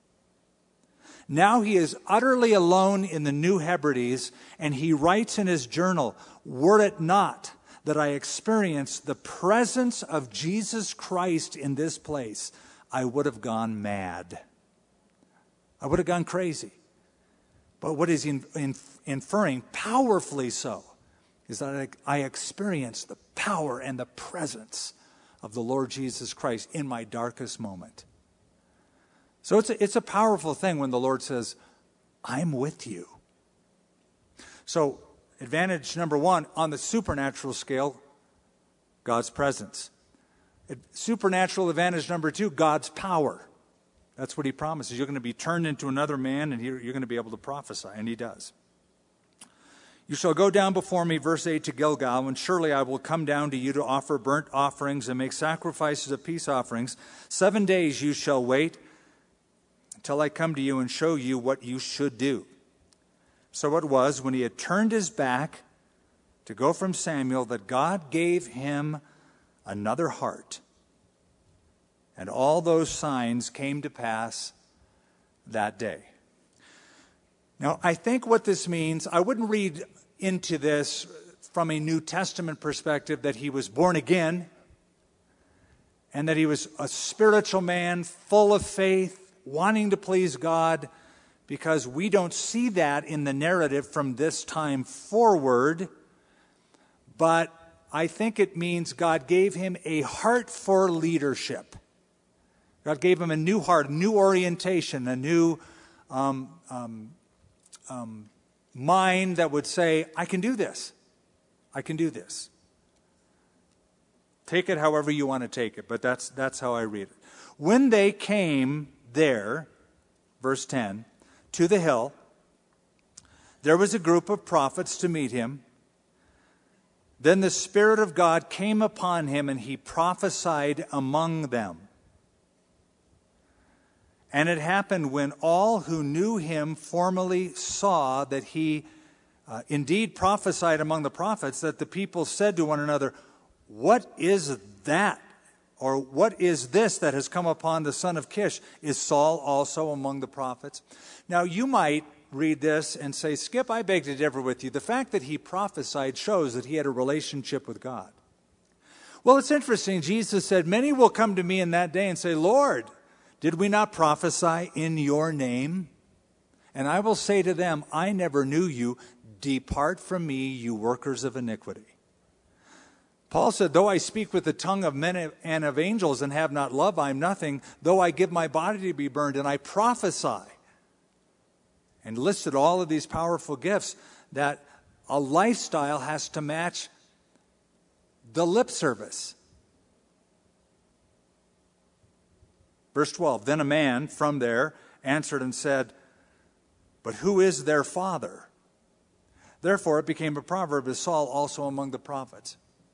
Now he is utterly alone in the New Hebrides, and he writes in his journal, "Were it not that I experienced the presence of Jesus Christ in this place, I would have gone mad. I would have gone crazy." But what is in, in, inferring, powerfully so, is that I, I experienced the power and the presence of the Lord Jesus Christ in my darkest moment. So it's a, it's a powerful thing when the Lord says, I'm with you. So advantage number one, on the supernatural scale, God's presence. Supernatural advantage number two, God's power. That's what he promises. You're going to be turned into another man, and you're going to be able to prophesy, and he does. You shall go down before me, verse eight, to Gilgal, and surely I will come down to you to offer burnt offerings and make sacrifices of peace offerings. Seven days you shall wait until I come to you and show you what you should do. So it was, when he had turned his back to go from Samuel, that God gave him another heart. And all those signs came to pass that day. Now, I think what this means, I wouldn't read into this from a New Testament perspective that he was born again and that he was a spiritual man full of faith, wanting to please God, because we don't see that in the narrative from this time forward. But I think it means God gave him a heart for leadership. God gave him a new heart, a new orientation, a new um, um, um, mind that would say, I can do this. I can do this. Take it however you want to take it, but that's, that's how I read it. When they came there, verse ten, to the hill, there was a group of prophets to meet him. Then the Spirit of God came upon him, and he prophesied among them. And it happened when all who knew him formerly saw that he uh, indeed prophesied among the prophets, that the people said to one another, what is that? Or what is this that has come upon the son of Kish? Is Saul also among the prophets? Now you might read this and say, Skip, I beg to differ with you. The fact that he prophesied shows that he had a relationship with God. Well, it's interesting. Jesus said, many will come to me in that day and say, Lord, did we not prophesy in your name? And I will say to them, I never knew you. Depart from me, you workers of iniquity. Paul said, though I speak with the tongue of men and of angels and have not love, I am nothing. Though I give my body to be burned and I prophesy. And listed all of these powerful gifts, that a lifestyle has to match the lip service. Verse twelve, then a man from there answered and said, but who is their father? Therefore it became a proverb, as Saul also among the prophets.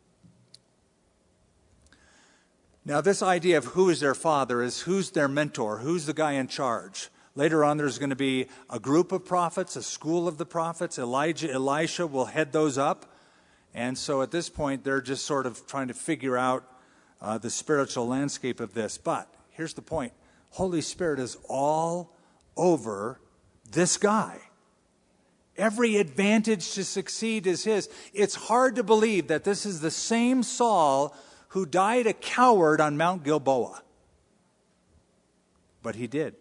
Now this idea of who is their father is who's their mentor, who's the guy in charge. Later on there's going to be a group of prophets, a school of the prophets. Elijah, Elisha will head those up. And so at this point they're just sort of trying to figure out uh, the spiritual landscape of this. But here's the point. Holy Spirit is all over this guy. Every advantage to succeed is his. It's hard to believe that this is the same Saul who died a coward on Mount Gilboa. But he did.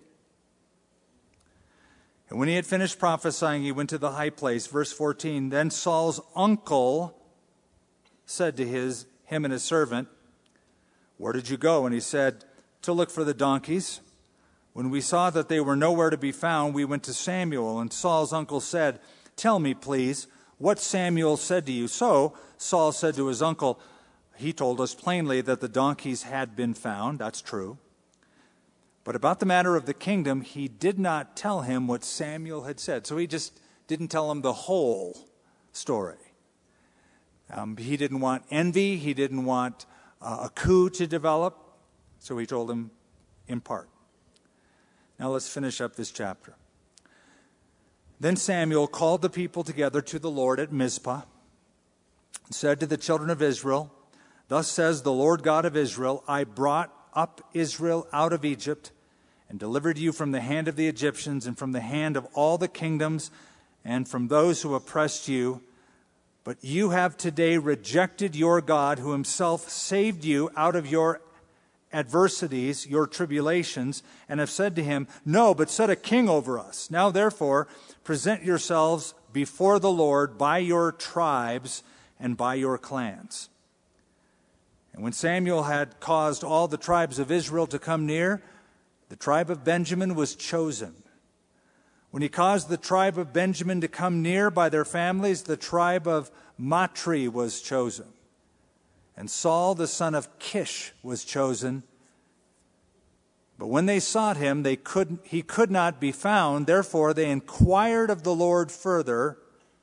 And when he had finished prophesying, he went to the high place. Verse fourteen, then Saul's uncle said to his him and his servant, where did you go? And he said, to look for the donkeys. When we saw that they were nowhere to be found, we went to Samuel. And Saul's uncle said, tell me, please, what Samuel said to you. So Saul said to his uncle, he told us plainly that the donkeys had been found. That's true. But about the matter of the kingdom, he did not tell him what Samuel had said. So he just didn't tell him the whole story. Um, he didn't want envy. He didn't want uh, a coup to develop. So he told him in part. Now let's finish up this chapter. Then Samuel called the people together to the Lord at Mizpah and said to the children of Israel, thus says the Lord God of Israel, I brought up Israel out of Egypt and delivered you from the hand of the Egyptians and from the hand of all the kingdoms and from those who oppressed you. But you have today rejected your God, who himself saved you out of your adversities, your tribulations, and have said to him, no, but set a king over us. Now therefore present yourselves before the Lord by your tribes and by your clans. And when Samuel had caused all the tribes of Israel to come near, the tribe of Benjamin was chosen. When he caused the tribe of Benjamin to come near by their families, the tribe of Matri was chosen. And Saul, the son of Kish, was chosen. But when they sought him, they could, he could not be found. Therefore, they inquired of the Lord further,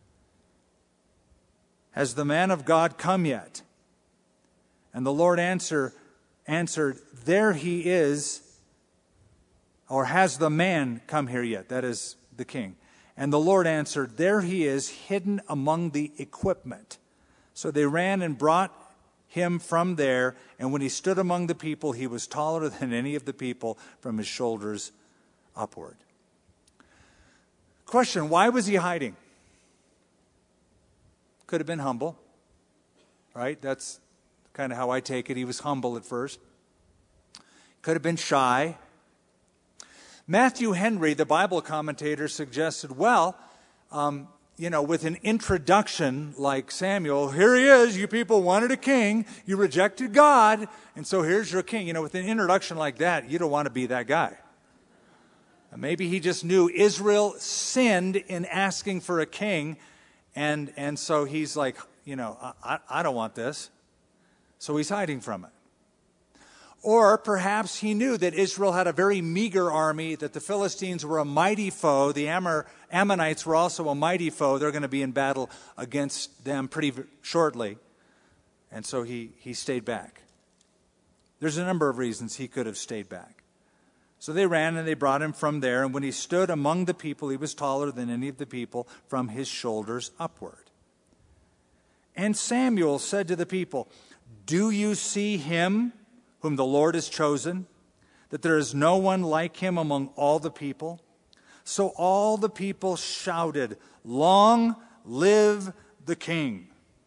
has the man of God come yet? And the Lord answer, answered, there he is, or has the man come here yet? That is the king. And the Lord answered, there he is, hidden among the equipment. So they ran and brought him from there, and when he stood among the people, he was taller than any of the people from his shoulders upward. Question, why was he hiding? Could have been humble, right? That's kind of how I take it. He was humble at first. Could have been shy. Matthew Henry, the Bible commentator, suggested, well, um, you know, with an introduction like Samuel, here he is, you people wanted a king, you rejected God, and so here's your king. You know, with an introduction like that, you don't want to be that guy. Maybe he just knew Israel sinned in asking for a king, and, and so he's like, you know, I, I don't want this. So he's hiding from it. Or perhaps he knew that Israel had a very meager army, that the Philistines were a mighty foe. The Ammor, Ammonites were also a mighty foe. They're going to be in battle against them pretty shortly. And so he, he stayed back. There's a number of reasons he could have stayed back. So they ran and they brought him from there. And when he stood among the people, he was taller than any of the people from his shoulders upward. And Samuel said to the people, do you see him whom the Lord has chosen, that there is no one like him among all the people? So all the people shouted, "Long live the king!"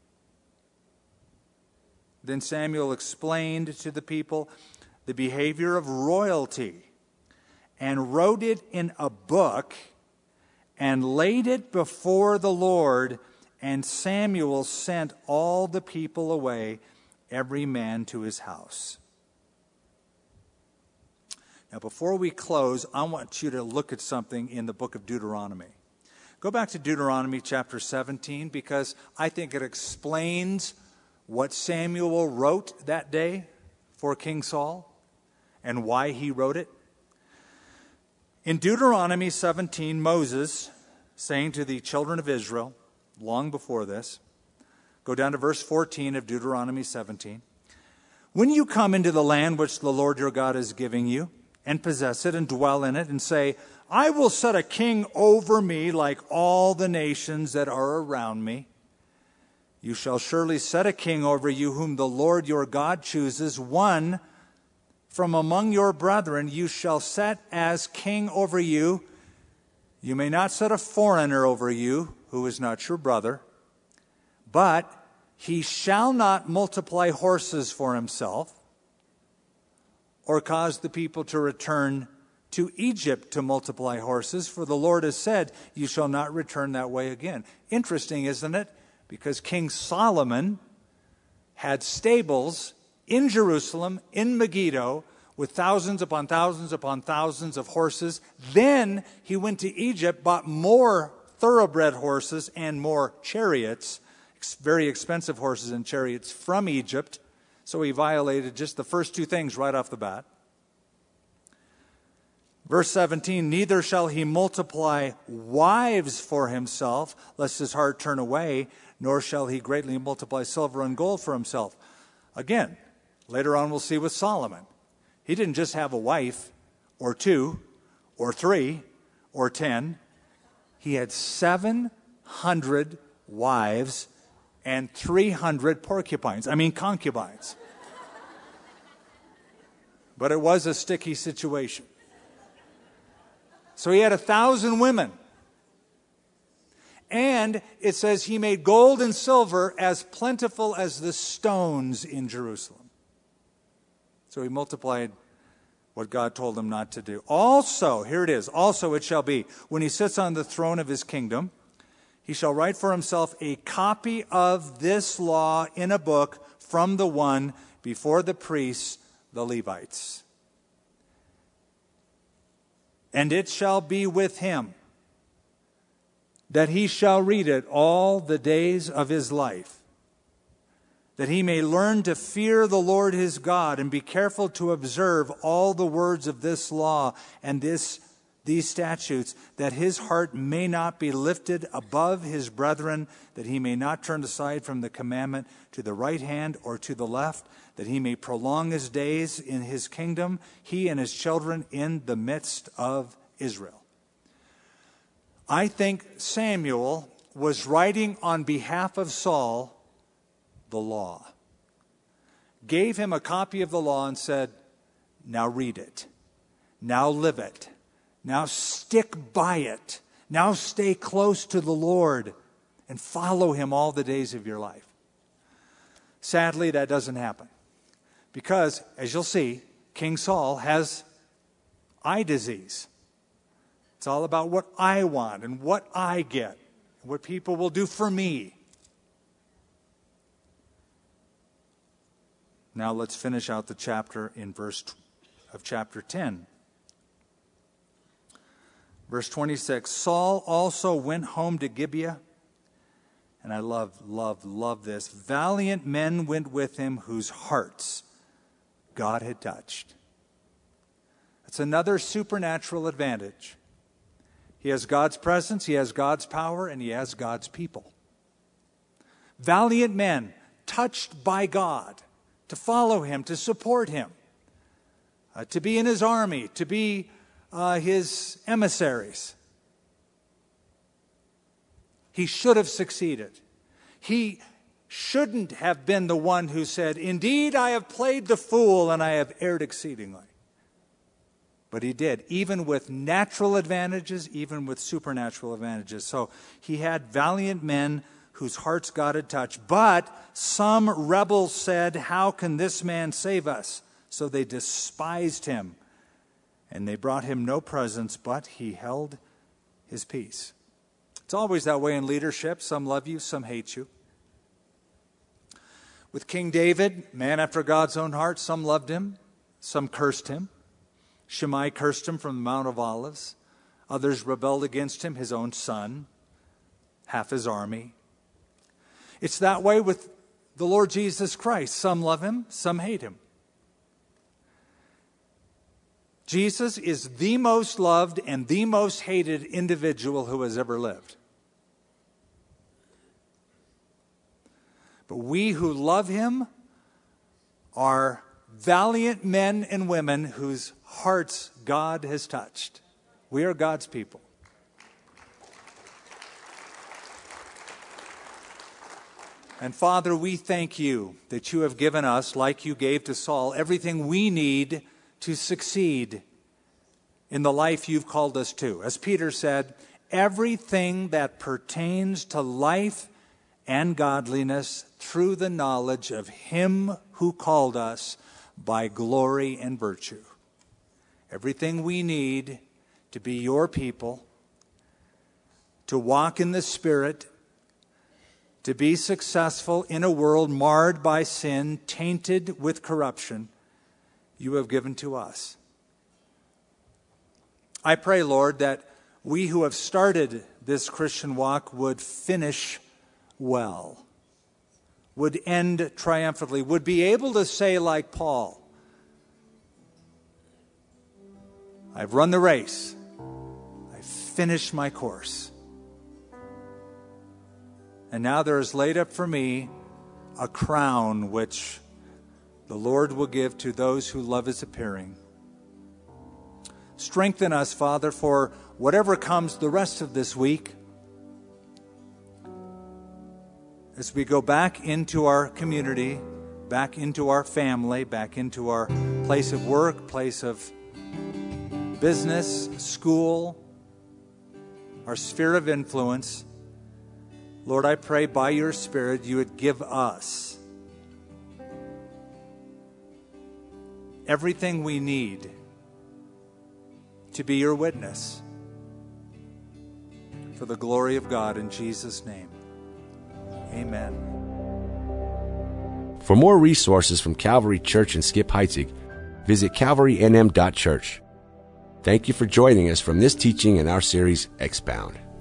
Then Samuel explained to the people the behavior of royalty and wrote it in a book and laid it before the Lord. And Samuel sent all the people away, every man to his house. Now, before we close, I want you to look at something in the book of Deuteronomy. Go back to Deuteronomy chapter seventeen, because I think it explains what Samuel wrote that day for King Saul and why he wrote it. In Deuteronomy seventeen, Moses, saying to the children of Israel, long before this, go down to verse fourteen of Deuteronomy seventeen. When you come into the land which the Lord your God is giving you, and possess it and dwell in it, and say, I will set a king over me like all the nations that are around me. You shall surely set a king over you whom the Lord your God chooses, one from among your brethren you shall set as king over you. You may not set a foreigner over you who is not your brother, but he shall not multiply horses for himself, or cause the people to return to Egypt to multiply horses, for the Lord has said, you shall not return that way again. Interesting, isn't it? Because King Solomon had stables in Jerusalem, in Megiddo, with thousands upon thousands upon thousands of horses. Then he went to Egypt, bought more thoroughbred horses and more chariots, very expensive horses and chariots from Egypt. So he violated just the first two things right off the bat. Verse seventeen, neither shall he multiply wives for himself, lest his heart turn away, nor shall he greatly multiply silver and gold for himself. Again, later on we'll see with Solomon. He didn't just have a wife, or two, or three, or ten. He had seven hundred wives and three hundred porcupines. I mean concubines. But it was a sticky situation. So he had a thousand women. And it says he made gold and silver as plentiful as the stones in Jerusalem. So he multiplied what God told him not to do. Also, here it is, also it shall be, when he sits on the throne of his kingdom, he shall write for himself a copy of this law in a book from the one before the priests, the Levites. And it shall be with him that he shall read it all the days of his life, that he may learn to fear the Lord his God and be careful to observe all the words of this law and this these statutes, that his heart may not be lifted above his brethren, that he may not turn aside from the commandment to the right hand or to the left, that he may prolong his days in his kingdom, he and his children in the midst of Israel. I think Samuel was writing on behalf of Saul the law, gave him a copy of the law and said, now read it, now live it. Now stick by it. Now stay close to the Lord and follow him all the days of your life. Sadly, that doesn't happen. Because, as you'll see, King Saul has eye disease. It's all about what I want and what I get, what people will do for me. Now let's finish out the chapter in verse of chapter ten. Verse twenty-six, Saul also went home to Gibeah. And I love, love, love this. Valiant men went with him whose hearts God had touched. That's another supernatural advantage. He has God's presence, he has God's power, and he has God's people. Valiant men touched by God to follow him, to support him, uh, to be in his army, to be Uh, his emissaries. He should have succeeded. He shouldn't have been the one who said, indeed, I have played the fool and I have erred exceedingly. But he did, even with natural advantages, even with supernatural advantages. So he had valiant men whose hearts God had touched. But some rebels said, "How can this man save us?" So they despised him. And they brought him no presents, but he held his peace. It's always that way in leadership. Some love you, some hate you. With King David, man after God's own heart, some loved him, some cursed him. Shimei cursed him from the Mount of Olives. Others rebelled against him, his own son, half his army. It's that way with the Lord Jesus Christ. Some love him, some hate him. Jesus is the most loved and the most hated individual who has ever lived. But we who love him are valiant men and women whose hearts God has touched. We are God's people. And Father, we thank you that you have given us, like you gave to Saul, everything we need to succeed in the life you've called us to. As Peter said, everything that pertains to life and godliness through the knowledge of him who called us by glory and virtue. Everything we need to be your people, to walk in the Spirit, to be successful in a world marred by sin, tainted with corruption, you have given to us. I pray, Lord, that we who have started this Christian walk would finish well, would end triumphantly, would be able to say like Paul, I've run the race, I've finished my course, and now there is laid up for me a crown which the Lord will give to those who love his appearing. Strengthen us, Father, for whatever comes the rest of this week, as we go back into our community, back into our family, back into our place of work, place of business, school, our sphere of influence. Lord, I pray by your Spirit you would give us everything we need to be your witness for the glory of God in Jesus' name. Amen. For more resources from Calvary Church in Skip Heitzig, visit calvary n m dot church. Thank you for joining us from this teaching in our series, Expound.